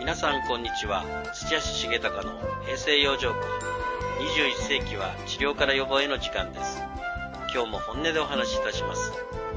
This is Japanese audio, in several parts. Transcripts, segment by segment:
皆さんこんにちは。土橋重隆の平成養生訓。21世紀は治療から予防への時間です。今日も本音でお話しいたします。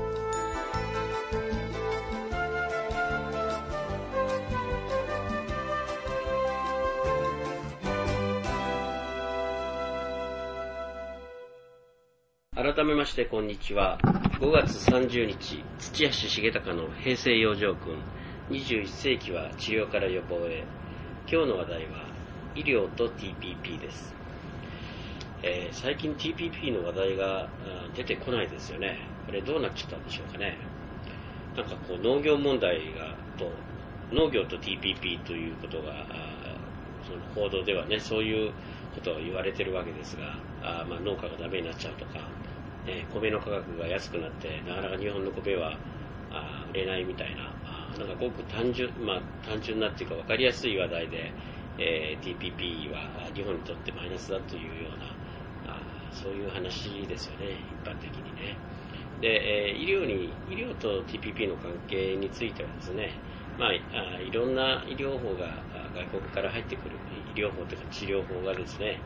改めましてこんにちは。5月30日、土橋重隆の平成養生訓。21世紀は治療から予防へ。今日の話題は医療と TPP です。最近 TPP の話題が出てこないですよね。これどうなっちゃったんでしょうかね。なんかこう農業問題農業と TPP ということがその報道ではね、そういうことを言われてるわけですが、農家がダメになっちゃうとか、米の価格が安くなってなかなか日本の米は売れないみたいな、なんかごく単純なっていうか分かりやすい話題で、TPP は日本にとってマイナスだというようなそういう話ですよね、一般的にね。で、医療と TPP の関係についてはですね、いろんな医療法が外国から入ってくる医療法というか治療法がですね、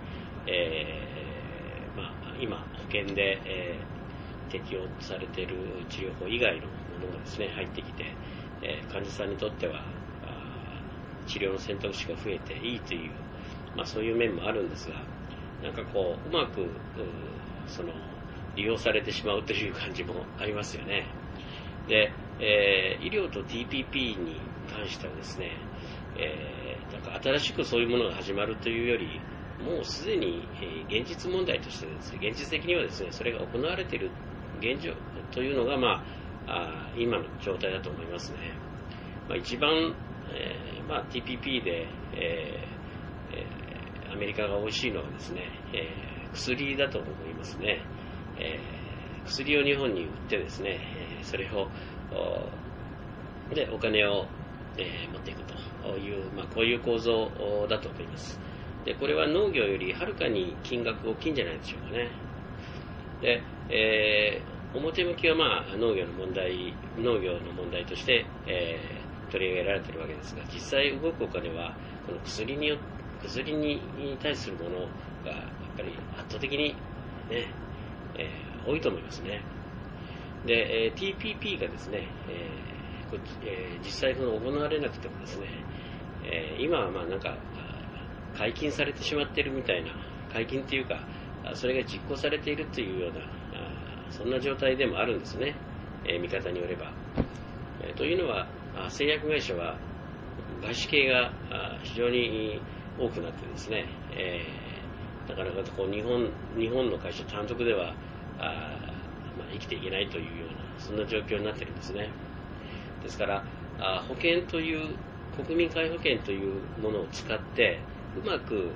今保険で、適用されている治療法以外のものがですね入ってきて、患者さんにとっては治療の選択肢が増えていいという、そういう面もあるんですが、なんかこううまく利用されてしまうという感じもありますよね。で、医療と TPP に関してはですね、なんか新しくそういうものが始まるというより、もうすでに現実問題としてですね、現実的にはですね、それが行われている現状というのが、今の状態だと思いますね。一番、TPP で、アメリカが美味しいのはですね、薬だと思いますね。薬を日本に売ってですね、それをでお金を、持っていくという、こういう構造だと思います。で、これは農業よりはるかに金額大きいんじゃないでしょうかね。で、表向きは農業の問題として、取り上げられているわけですが、実際動くお金はこの薬に対するものがやっぱり圧倒的に、ね多いと思いますね。で、TPP がですね、実際行われなくてもですね、今はなんか解禁されてしまっているみたいな、解禁っていうかそれが実行されているというようなそんな状態でもあるんですね、見方によれば。というのは製薬会社は外資系が非常に多くなってですね、なかなかこう日本の会社単独では生きていけないというようなそんな状況になっているんですね。ですから保険という国民皆保険というものを使ってうまく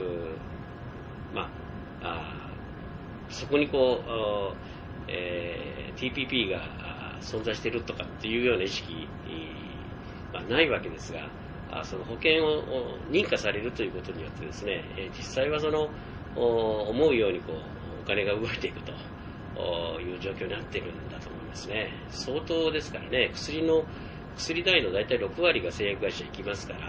そこにこう、TPP が存在しているとかっていうような意識、ないわけですが、その保険を認可されるということによってですね、実際は思うようにこうお金が動いていくという状況になっているんだと思いますね。相当ですからね、薬代の大体6割が製薬会社に行きますから、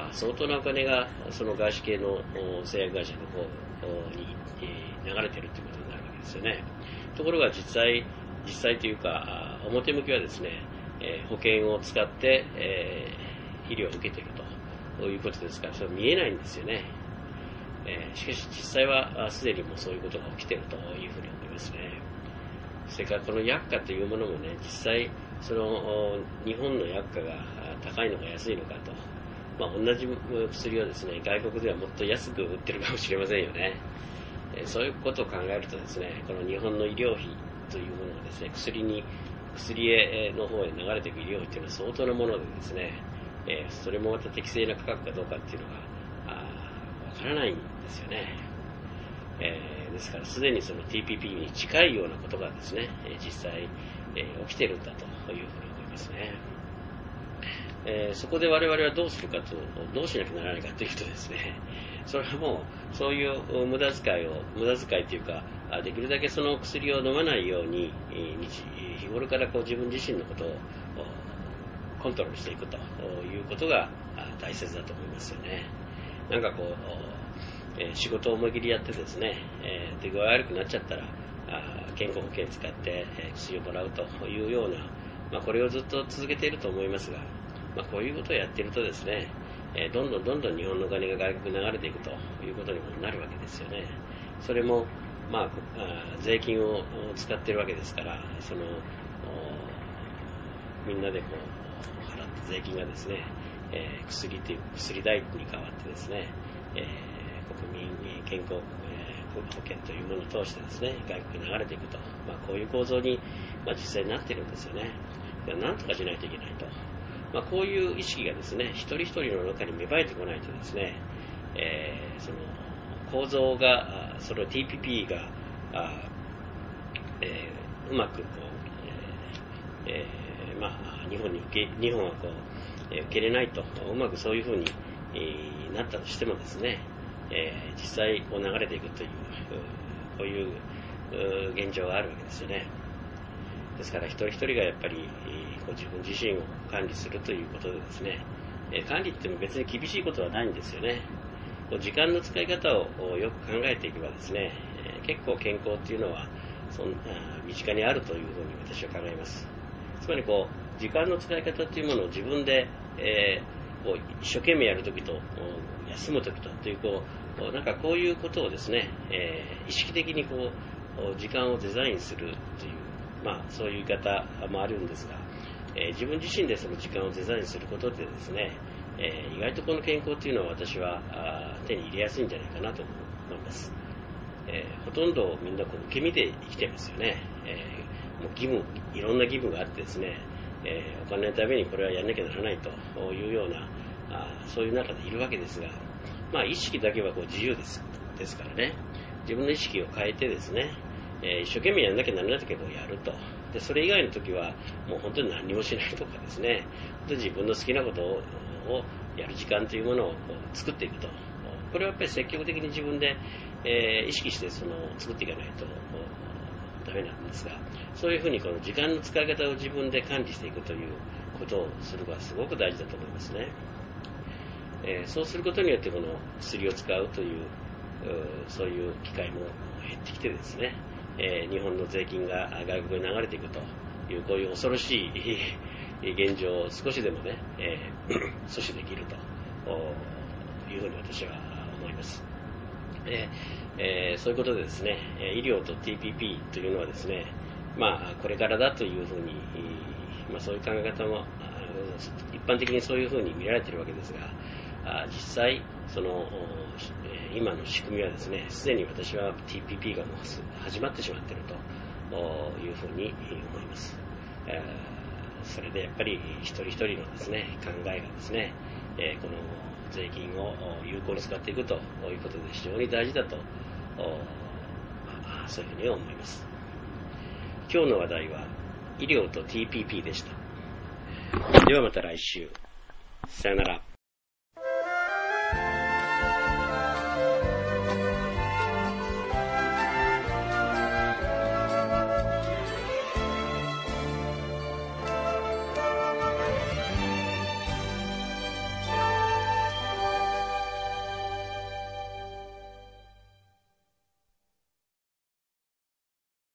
相当なお金がその外資系の製薬会社の方に流れているということになるわけですよね。ところが実際というか表向きはですね、保険を使って、医療を受けているということですから、それは見えないんですよね。しかし実際はすでにもうそういうことが起きているというふうに思いますね。それからこの薬価というものもね、実際日本の薬価が高いのか安いのかと、同じ薬をですね、外国ではもっと安く売ってるかもしれませんよね。そういうことを考えるとですね、この日本の医療費というものがですね、薬の方へ流れていく医療費というのは相当なものでですね、それもまた適正な価格かどうかっていうのがわからないんですよね。ですからすでにその TPP に近いようなことがですね、実際、起きているんだというふうに思いますね。そこで我々はどうしなきゃならないかというとですね、それはもうそういう無駄遣いというか、できるだけその薬を飲まないように日頃からこう自分自身のことをコントロールしていくということが大切だと思いますよね。なんかこう、仕事を思い切りやってですね、手具合悪くなっちゃったら健康保険使って、薬をもらうというような、これをずっと続けていると思いますが、こういうことをやっているとですね、どんどん日本のお金が外国に流れていくということにもなるわけですよね。それも、税金を使っているわけですから、みんなでこう払った税金がですね、薬代に変わってですね、国民健康、保険というものを通してですね、外国に流れていくと、こういう構造に、実際になっているんですよね。なんとかしないといけないと。こういう意識がですね、一人一人の中に芽生えてこないとですね、その構造が、その TPP がうまくこう、日本はこう受け入れないと、うまくそういうふうに、なったとしてもですね、実際こう流れていくというこういう現状があるわけですよね。ですから一人一人がやっぱり自分自身を管理するということでですね、管理っても別に厳しいことはないんですよね。時間の使い方をよく考えていけばですね、結構健康っていうのは身近にあるというふうに私は考えます。つまりこう時間の使い方っていうものを自分で、一生懸命やるときと休むときというなんかこういうことをですね、意識的にこう時間をデザインするという、そういう言い方もあるんですが、自分自身でその時間をデザインすることでですね、意外とこの健康というのは私は手に入れやすいんじゃないかなと思います。ほとんどみんなこう受け身で生きてますよね。もういろんな義務があってですね、お金のためにこれはやんなきゃならないというようなそういう中でいるわけですが、意識だけはこう自由ですからね、自分の意識を変えてですね、一生懸命やんなきゃならないときはやると。でそれ以外の時はもう本当に何もしないとかですね、本当に自分の好きなことをやる時間というものをこう作っていくと。これはやっぱり積極的に自分で、意識して作っていかないとダメなんですが、そういうふうにこの時間の使い方を自分で管理していくということをするのがすごく大事だと思いますね。そうすることによってこの薬を使うというそういう機会も減ってきてですね、日本の税金が外国に流れていくというこういう恐ろしい現状を少しでもね、阻止できるというふうに私は思います。そういうことでですね、医療と TPP というのはですね、これからだというふうに、そういう考え方も一般的にそういうふうに見られているわけですが、実際今の仕組みはですね、すでに私は TPP がもう始まってしまっているというふうに思います。それでやっぱり一人一人のですね、考えがですね、この税金を有効に使っていくということで非常に大事だとそういうふうに思います。今日の話題は医療と TPP でした。ではまた来週。さよなら。